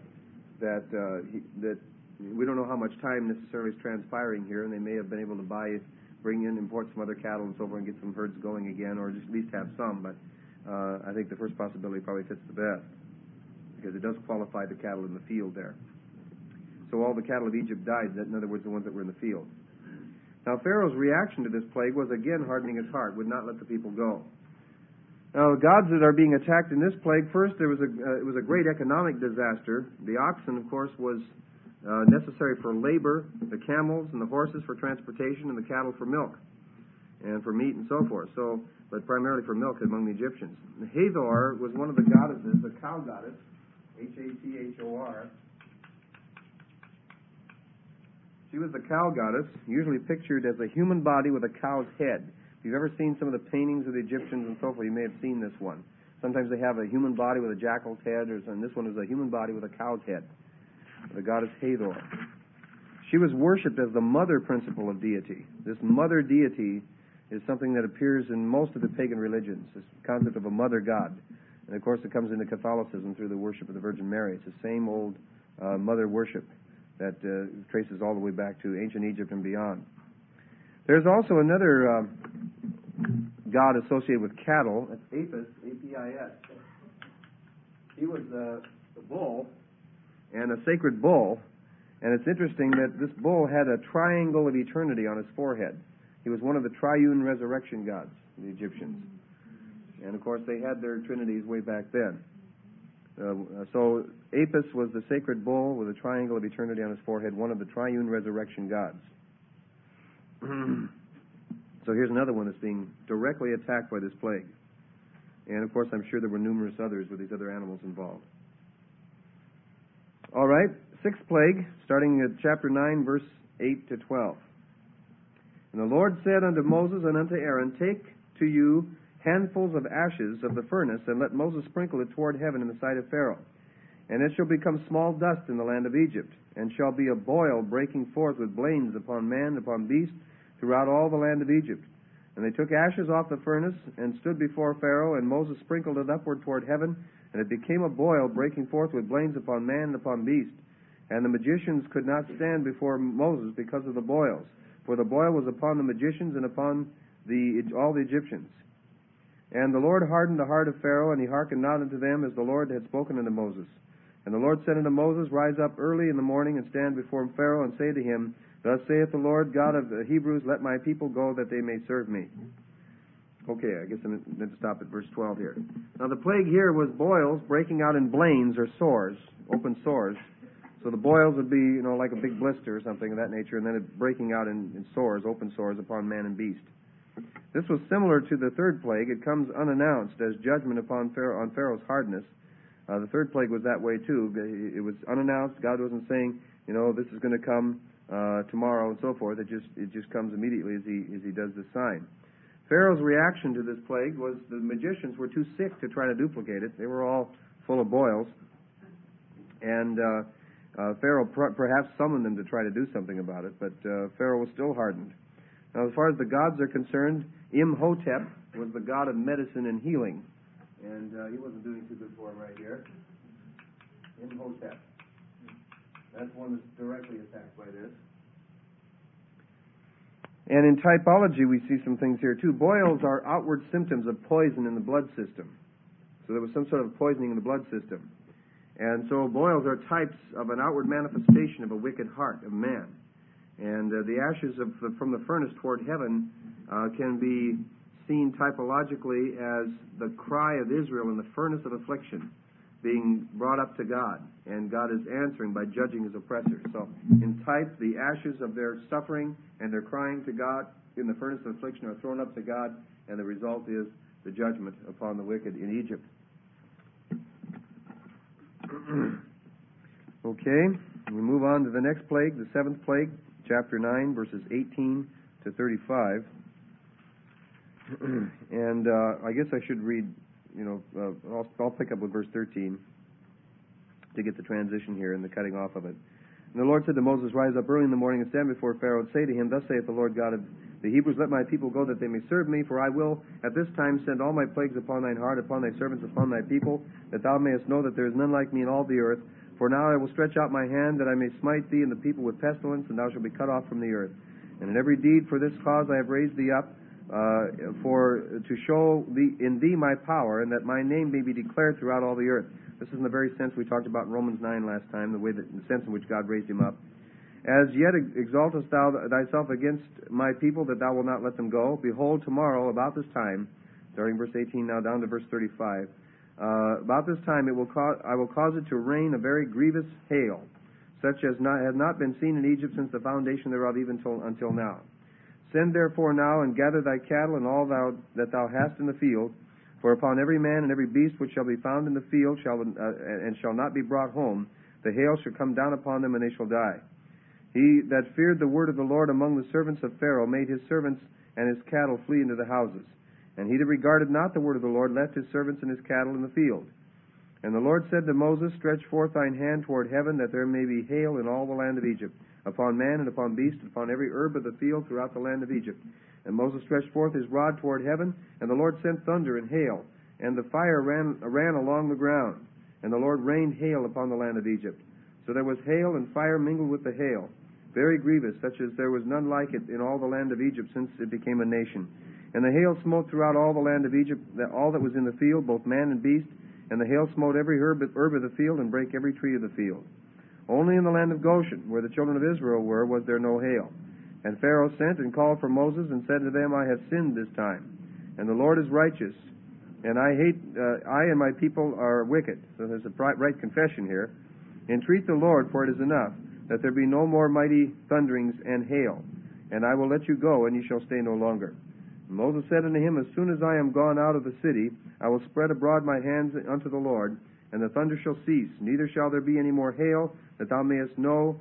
we don't know how much time necessarily is transpiring here, and they may have been able to buy import some other cattle and so forth and get some herds going again, or just at least have some. But I think the first possibility probably fits the best, because it does qualify the cattle in the field there. So all the cattle of Egypt died, in other words, the ones that were in the field. Now Pharaoh's reaction to this plague was again hardening his heart, would not let the people go. Now the gods that are being attacked in this plague, first it was a great economic disaster. The oxen, of course, was necessary for labor, the camels and the horses for transportation, and the cattle for milk and for meat and so forth. So, but primarily for milk among the Egyptians. Hathor was one of the goddesses, the cow goddess, Hathor. She was the cow goddess, usually pictured as a human body with a cow's head. If you've ever seen some of the paintings of the Egyptians and so forth, you may have seen this one. Sometimes they have a human body with a jackal's head, and this one is a human body with a cow's head. The goddess Hathor. She was worshipped as the mother principle of deity. This mother deity is something that appears in most of the pagan religions, this concept of a mother god. And of course it comes into Catholicism through the worship of the Virgin Mary. It's the same old mother worship that traces all the way back to ancient Egypt and beyond. There's also another god associated with cattle. That's Apis, A-P-I-S. He was the bull, and a sacred bull. And it's interesting that this bull had a triangle of eternity on his forehead. He was one of the triune resurrection gods, the Egyptians. And of course they had their trinities way back then. So Apis was the sacred bull with a triangle of eternity on his forehead, one of the triune resurrection gods. So here's another one that's being directly attacked by this plague. And of course I'm sure there were numerous others with these other animals involved. All right, sixth plague, starting at chapter 9, verse 8 to 12. And the Lord said unto Moses and unto Aaron, Take to you handfuls of ashes of the furnace, and let Moses sprinkle it toward heaven in the sight of Pharaoh. And it shall become small dust in the land of Egypt, and shall be a boil breaking forth with blains upon man, upon beast, throughout all the land of Egypt. And they took ashes off the furnace, and stood before Pharaoh, and Moses sprinkled it upward toward heaven, and it became a boil breaking forth with blains upon man and upon beast. And the magicians could not stand before Moses because of the boils, for the boil was upon the magicians and upon all the Egyptians. And the Lord hardened the heart of Pharaoh, and he hearkened not unto them, as the Lord had spoken unto Moses. And the Lord said unto Moses, Rise up early in the morning, and stand before Pharaoh, and say to him, Thus saith the Lord God of the Hebrews, Let my people go, that they may serve me. Okay, I guess I'm going to stop at verse 12 here. Now the plague here was boils breaking out in blains or sores, open sores. So the boils would be, like a big blister or something of that nature, and then it breaking out in sores, open sores upon man and beast. This was similar to the third plague. It comes unannounced as judgment upon Pharaoh's hardness. The third plague was that way too. It was unannounced. God wasn't saying, this is going to come tomorrow and so forth. It just comes immediately as he does the sign. Pharaoh's reaction to this plague was the magicians were too sick to try to duplicate it. They were all full of boils, and Pharaoh perhaps summoned them to try to do something about it. But Pharaoh was still hardened. Now, as far as the gods are concerned, Imhotep was the god of medicine and healing. And he wasn't doing too good for him right here. Imhotep. That's one that's directly attacked by this. And in typology, we see some things here, too. Boils are outward symptoms of poison in the blood system. So there was some sort of poisoning in the blood system. And so boils are types of an outward manifestation of a wicked heart of man. And the ashes from the furnace toward heaven can be seen typologically as the cry of Israel in the furnace of affliction being brought up to God. And God is answering by judging his oppressors. So in type, the ashes of their suffering and their crying to God in the furnace of affliction are thrown up to God, and the result is the judgment upon the wicked in Egypt. Okay, we move on to the next plague, the seventh plague. Chapter 9, verses 18 to 35. And I guess I should read, I'll pick up with verse 13 to get the transition here and the cutting off of it. And the Lord said to Moses, Rise up early in the morning and stand before Pharaoh and say to him, Thus saith the Lord God of the Hebrews, Let my people go that they may serve me, for I will at this time send all my plagues upon thine heart, upon thy servants, upon thy people, that thou mayest know that there is none like me in all the earth. For now I will stretch out my hand, that I may smite thee and the people with pestilence, and thou shalt be cut off from the earth. And in every deed for this cause I have raised thee up, to show thee in thee my power, and that my name may be declared throughout all the earth. This is in the very sense we talked about in Romans 9 last time, the sense in which God raised him up. As yet exaltest thou thyself against my people, that thou wilt not let them go. Behold, tomorrow, about this time, starting verse 18 now down to verse 35, about this time I will cause it to rain a very grievous hail, such as has not been seen in Egypt since the foundation thereof even until now. Send therefore now and gather thy cattle and all that thou hast in the field, for upon every man and every beast which shall be found in the field and shall not be brought home, the hail shall come down upon them, and they shall die. He that feared the word of the Lord among the servants of Pharaoh made his servants and his cattle flee into the houses. And he that regarded not the word of the Lord left his servants and his cattle in the field. And the Lord said to Moses, Stretch forth thine hand toward heaven, that there may be hail in all the land of Egypt, upon man and upon beast, and upon every herb of the field throughout the land of Egypt. And Moses stretched forth his rod toward heaven, and the Lord sent thunder and hail, and the fire ran along the ground. And the Lord rained hail upon the land of Egypt. So there was hail and fire mingled with the hail, very grievous, such as there was none like it in all the land of Egypt since it became a nation. And the hail smote throughout all the land of Egypt, all that was in the field, both man and beast, and the hail smote every herb of the field, and brake every tree of the field. Only in the land of Goshen, where the children of Israel were, was there no hail. And Pharaoh sent and called for Moses, and said to them, I have sinned this time, and the Lord is righteous, and I and my people are wicked. So there's a right confession here. Entreat the Lord, for it is enough, that there be no more mighty thunderings and hail, and I will let you go, and ye shall stay no longer. And Moses said unto him, As soon as I am gone out of the city, I will spread abroad my hands unto the Lord, and the thunder shall cease, neither shall there be any more hail, that thou mayest know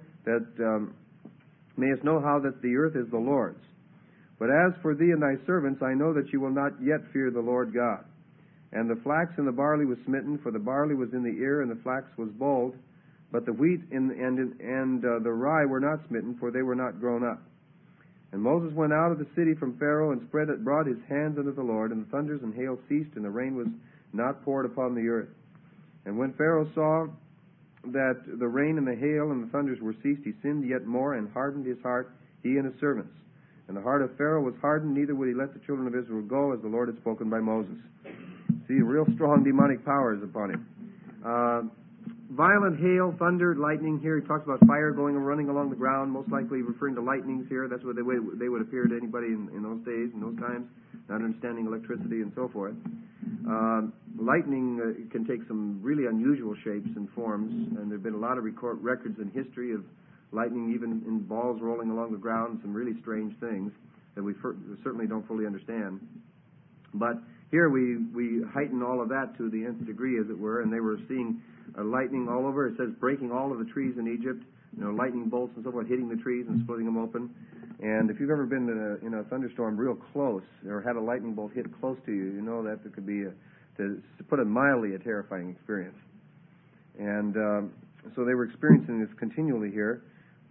how that the earth is the Lord's. But as for thee and thy servants, I know that you will not yet fear the Lord God. And the flax and the barley was smitten, for the barley was in the ear, and the flax was bolled. But the wheat and the rye were not smitten, for they were not grown up. And Moses went out of the city from Pharaoh, and brought his hands unto the Lord, and the thunders and hail ceased, and the rain was not poured upon the earth. And when Pharaoh saw that the rain and the hail and the thunders were ceased, he sinned yet more, and hardened his heart, he and his servants. And the heart of Pharaoh was hardened, neither would he let the children of Israel go, as the Lord had spoken by Moses. See, real strong demonic powers upon him. Violent hail, thunder, lightning. Here he talks about fire going and running along the ground, most likely referring to lightnings here. That's what they would appear to anybody in those days, in those times, not understanding electricity and so forth. Lightning can take some really unusual shapes and forms, and there have been a lot of records in history of lightning even in balls rolling along the ground, some really strange things that we certainly don't fully understand. But here we heighten all of that to the nth degree, as it were, and they were seeing lightning all over. It says breaking all of the trees in Egypt, lightning bolts and so forth, hitting the trees and splitting them open. And if you've ever been in a thunderstorm real close, or had a lightning bolt hit close to you, you know that it could be, to put it mildly, a terrifying experience. And so they were experiencing this continually here.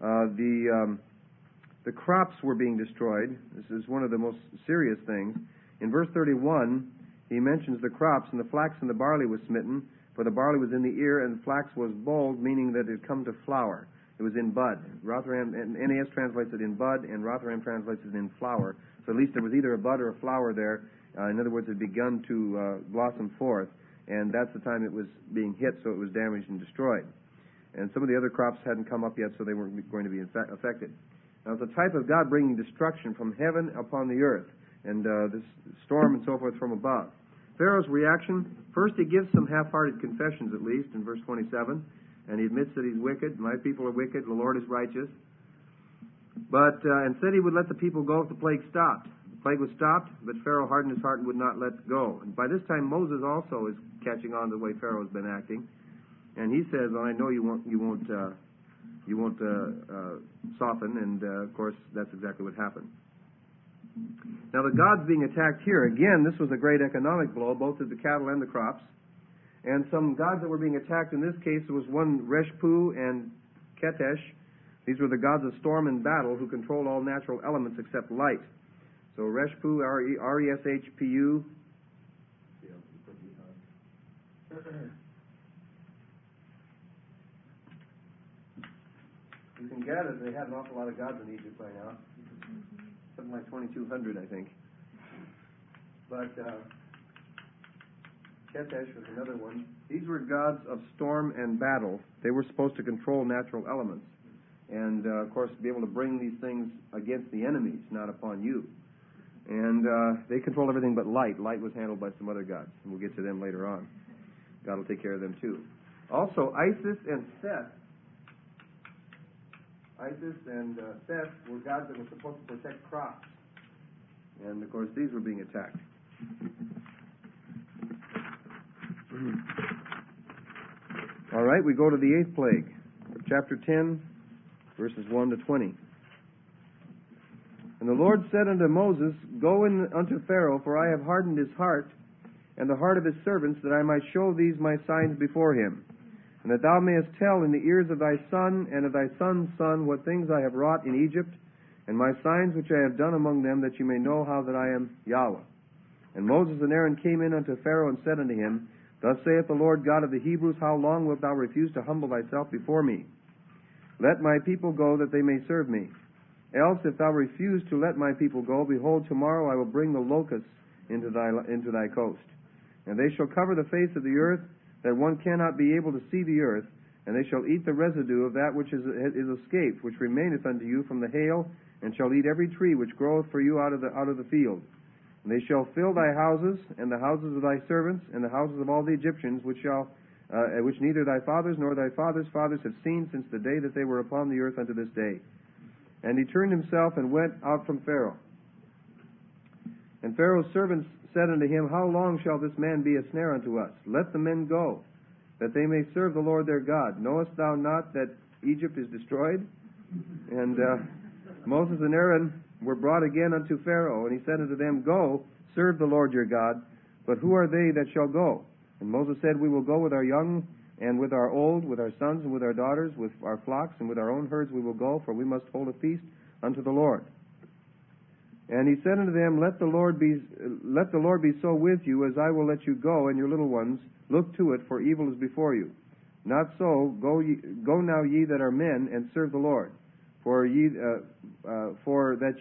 The crops were being destroyed. This is one of the most serious things. In verse 31, he mentions the crops, and the flax and the barley was smitten, for the barley was in the ear, and the flax was bolled, meaning that it had come to flower. It was in bud. Rotherham, and NAS translates it in bud, and Rotherham translates it in flower. So at least there was either a bud or a flower there. In other words, it had begun to blossom forth, and that's the time it was being hit, so it was damaged and destroyed. And some of the other crops hadn't come up yet, so they weren't going to be affected. Now, it's a type of God bringing destruction from heaven upon the earth, and this storm and so forth from above. Pharaoh's reaction, first he gives some half-hearted confessions, at least, in verse 27, and he admits that he's wicked. My people are wicked, the Lord is righteous. But, and said he would let the people go if the plague stopped. The plague was stopped, but Pharaoh hardened his heart and would not let go. And by this time, Moses also is catching on to the way Pharaoh has been acting. And he says, well, I know you won't soften, and of course, that's exactly what happened. Now, the gods being attacked here, again, this was a great economic blow, both to the cattle and the crops. And some gods that were being attacked in this case, there was one Reshpu and Ketesh. These were the gods of storm and battle who controlled all natural elements except light. So Reshpu, R-E-S-H-P-U. You can gather they had an awful lot of gods in Egypt by now. something like 2,200, I think. But Ketesh was another one. These were gods of storm and battle. They were supposed to control natural elements. And, of course, be able to bring these things against the enemies, not upon you. And they controlled everything but light. Light was handled by some other gods, and we'll get to them later on. God will take care of them, too. Also, Isis and Seth. Isis and Seth were gods that were supposed to protect crops. And, of course, these were being attacked. All right, we go to the 8th plague, chapter 10, verses 1 to 20. And the Lord said unto Moses, Go in unto Pharaoh, for I have hardened his heart, and the heart of his servants, that I might show these my signs before him, and that thou mayest tell in the ears of thy son and of thy son's son what things I have wrought in Egypt, and my signs which I have done among them, that you may know how that I am Yahweh. And Moses and Aaron came in unto Pharaoh and said unto him, Thus saith the Lord God of the Hebrews, How long wilt thou refuse to humble thyself before me? Let my people go, that they may serve me. Else, if thou refuse to let my people go, behold, tomorrow I will bring the locusts into thy coast. And they shall cover the face of the earth, that one cannot be able to see the earth, and they shall eat the residue of that which is escaped, which remaineth unto you from the hail, and shall eat every tree which groweth for you out of the field. And they shall fill thy houses, and the houses of thy servants, and the houses of all the Egyptians, which neither thy fathers nor thy fathers' fathers have seen since the day that they were upon the earth unto this day. And he turned himself and went out from Pharaoh. And Pharaoh's servants said unto him, How long shall this man be a snare unto us? Let the men go, that they may serve the Lord their God. Knowest thou not that Egypt is destroyed? And Moses and Aaron were brought again unto Pharaoh, and he said unto them, Go, serve the Lord your God, but who are they that shall go? And Moses said, We will go with our young and with our old, with our sons and with our daughters, with our flocks and with our own herds we will go, for we must hold a feast unto the Lord. And he said unto them, Let the Lord be so with you, as I will let you go, and your little ones. Look to it, for evil is before you. Not so, go now ye that are men, and serve the Lord. For that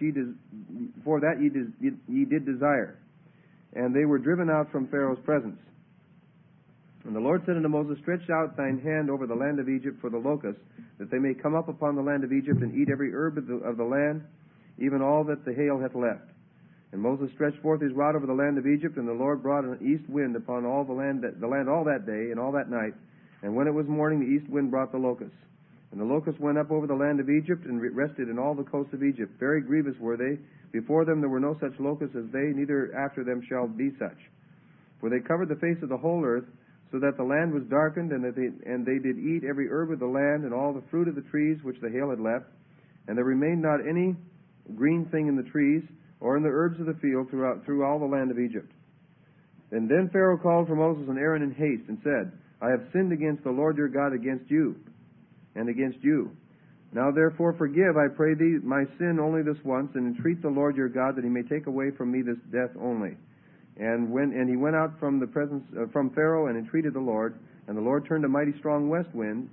ye did desire. And they were driven out from Pharaoh's presence. And the Lord said unto Moses, Stretch out thine hand over the land of Egypt for the locusts, that they may come up upon the land of Egypt, and eat every herb of the land, even all that the hail hath left. And Moses stretched forth his rod over the land of Egypt, and the Lord brought an east wind upon all the land all that day and all that night. And when it was morning, the east wind brought the locusts. And the locusts went up over the land of Egypt, and rested in all the coasts of Egypt. Very grievous were they. Before them there were no such locusts as they, neither after them shall be such. For they covered the face of the whole earth, so that the land was darkened, and they did eat every herb of the land, and all the fruit of the trees which the hail had left. And there remained not any green thing in the trees, or in the herbs of the field through all the land of Egypt. And then Pharaoh called for Moses and Aaron in haste, and said, I have sinned against the Lord your God, against you, and against you. Now therefore forgive, I pray thee, my sin only this once, and entreat the Lord your God, that he may take away from me this death only. And he went out from the presence from Pharaoh, and entreated the Lord. And the Lord turned a mighty strong west wind,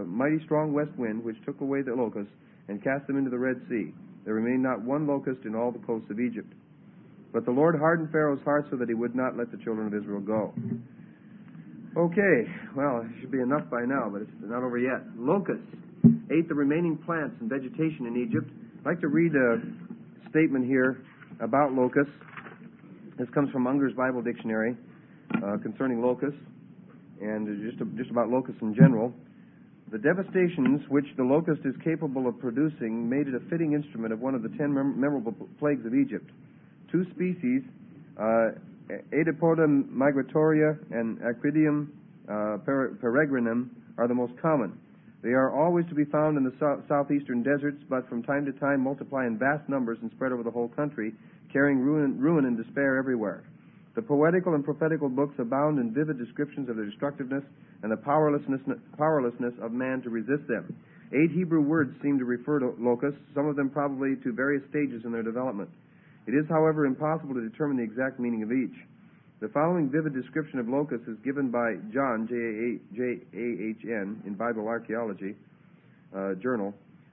which took away the locusts, and cast them into the Red Sea. There remained not one locust in all the coasts of Egypt. But the Lord hardened Pharaoh's heart, so that he would not let the children of Israel go. Okay, well, it should be enough by now, but it's not over yet. Locusts ate the remaining plants and vegetation in Egypt. I'd like to read a statement here about locusts. This comes from Unger's Bible Dictionary concerning locusts, and just about locusts in general. The devastations which the locust is capable of producing made it a fitting instrument of one of the 10 memorable plagues of Egypt. Two species, Aedepoda migratoria and Acridium peregrinum, are the most common. They are always to be found in the southeastern deserts, but from time to time multiply in vast numbers and spread over the whole country, carrying ruin and despair everywhere. The poetical and prophetical books abound in vivid descriptions of their destructiveness and the powerlessness of man to resist them. 8 Hebrew words seem to refer to locusts, some of them probably to various stages in their development. It is, however, impossible to determine the exact meaning of each. The following vivid description of locusts is given by John, J-A-H-N, in Bible Archaeology Journal.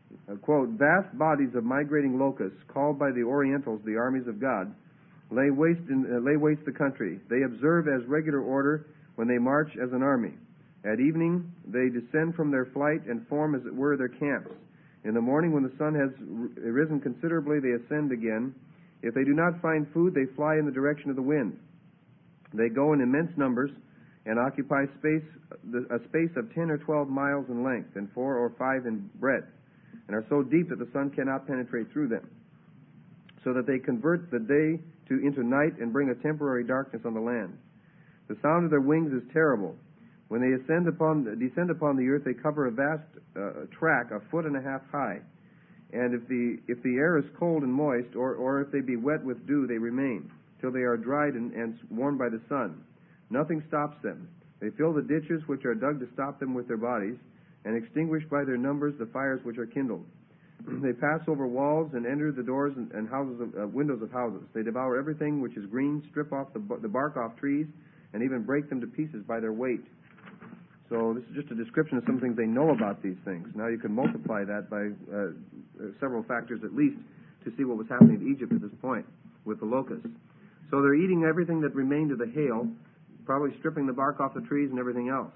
quote, "Vast bodies of migrating locusts, called by the Orientals the armies of God, lay waste the country. They observe as regular order when they march as an army. At evening they descend from their flight and form, as it were, their camps. In the morning, when the sun has risen considerably, they ascend again. If they do not find food, they fly in the direction of the wind. They go in immense numbers and occupy a space of 10 or 12 miles in length and 4 or 5 in breadth, and are so deep that the sun cannot penetrate through them, so that they convert the day into night and bring a temporary darkness on the land. The sound of their wings is terrible. When they descend upon the earth, they cover a vast track 1.5 feet high. And if the air is cold and moist, or if they be wet with dew, they remain till they are dried and warmed by the sun. Nothing stops them. They fill the ditches which are dug to stop them with their bodies, and extinguish by their numbers the fires which are kindled. They pass over walls and enter the doors and windows of houses. They devour everything which is green, strip off the bark off trees, and even break them to pieces by their weight." So this is just a description of some things they know about these things. Now you can multiply that by several factors at least to see what was happening to Egypt at this point with the locusts. So they're eating everything that remained of the hail, probably stripping the bark off the trees and everything else.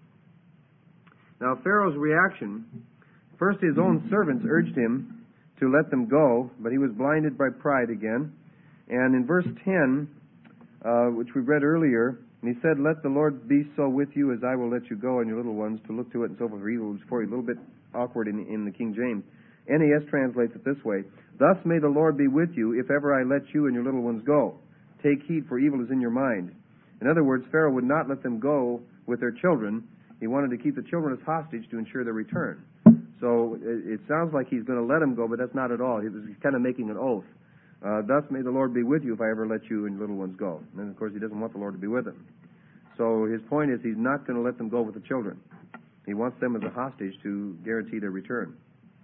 Now Pharaoh's reaction: first, his own servants urged him to let them go, but he was blinded by pride again. And in verse 10, which we read earlier, and he said, "Let the Lord be so with you as I will let you go and your little ones to look to it and so forth for evil before you." A little bit awkward in the King James. NAS translates it this way: "Thus may the Lord be with you if ever I let you and your little ones go. Take heed, for evil is in your mind." In other words, Pharaoh would not let them go with their children. He wanted to keep the children as hostage to ensure their return. So it sounds like he's going to let them go, but that's not at all. He's kind of making an oath. "Thus may the Lord be with you if I ever let you and your little ones go." And of course, he doesn't want the Lord to be with him. So his point is he's not going to let them go with the children. He wants them as a hostage to guarantee their return.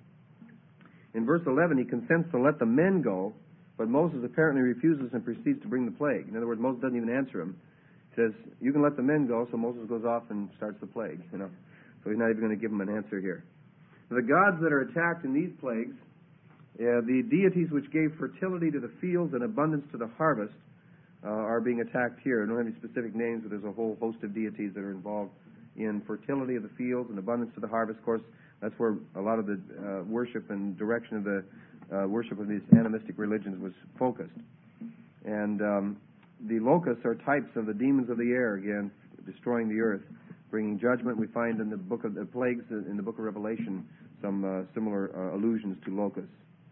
In verse 11, he consents to let the men go, but Moses apparently refuses and proceeds to bring the plague. In other words, Moses doesn't even answer him. He says, "You can let the men go," so Moses goes off and starts the plague. So he's not even going to give him an answer here. The gods that are attacked in these plagues, the deities which gave fertility to the fields and abundance to the harvest, are being attacked here. I don't have any specific names, but there's a whole host of deities that are involved in fertility of the fields and abundance to the harvest. Of course, that's where a lot of the worship and direction of the worship of these animistic religions was focused. And the locusts are types of the demons of the air, again, destroying the earth, bringing judgment. We find in the book of the plagues in the book of Revelation some similar allusions to locusts.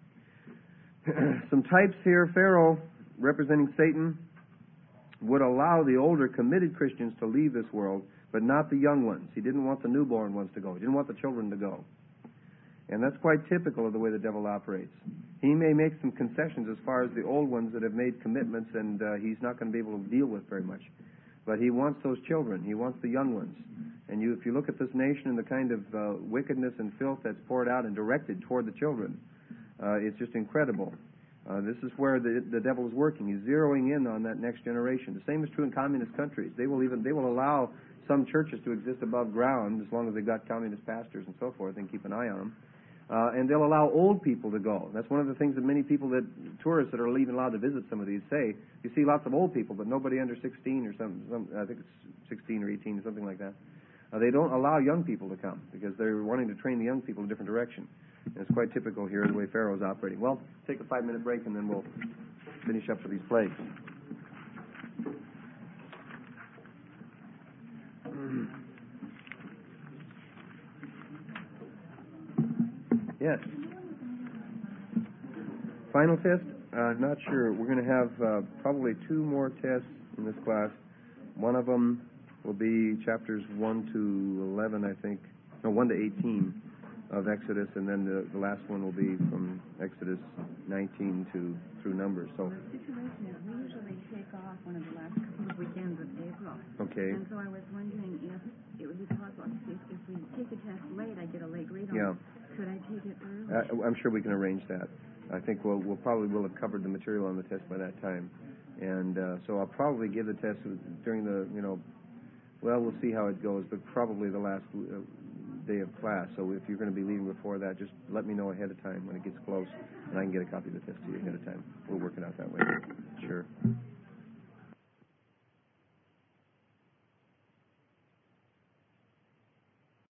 Some types here: Pharaoh, representing Satan, would allow the older committed Christians to leave this world, but not the young ones. He didn't want the newborn ones to go. He didn't want the children to go. And that's quite typical of the way the devil operates. He may make some concessions as far as the old ones that have made commitments and he's not going to be able to deal with very much. But he wants those children. He wants the young ones. And if you look at this nation and the kind of wickedness and filth that's poured out and directed toward the children, it's just incredible. This is where the devil is working. He's zeroing in on that next generation. The same is true in communist countries. They will allow some churches to exist above ground as long as they've got communist pastors and so forth and keep an eye on them. And they'll allow old people to go. That's one of the things that many people, tourists that are even allowed to visit some of these, say. You see lots of old people, but nobody under 16 or something. I think it's 16 or 18 or something like that. They don't allow young people to come because they're wanting to train the young people in a different direction. And it's quite typical here the way Pharaoh's operating. Well, take a 5-minute break and then we'll finish up with these plagues. Yes. Final test? Not sure. We're going to have probably 2 more tests in this class. One of them will be chapters 1 to 11, I think. No, 1 to 18 of Exodus, and then the last one will be from Exodus 19 through Numbers. So the situation is we usually take off one of the last couple of weekends of April. Okay. And so I was wondering if it would be possible, if we take the test late, I get a late read on Yeah. it. Could I take it early? I'm sure we can arrange that. I think we'll probably will have covered the material on the test by that time. And so I'll probably give the test during the, Well, we'll see how it goes, but probably the last day of class. So if you're going to be leaving before that, just let me know ahead of time when it gets close, and I can get a copy of the test to you ahead of time. We'll work it out that way. Sure.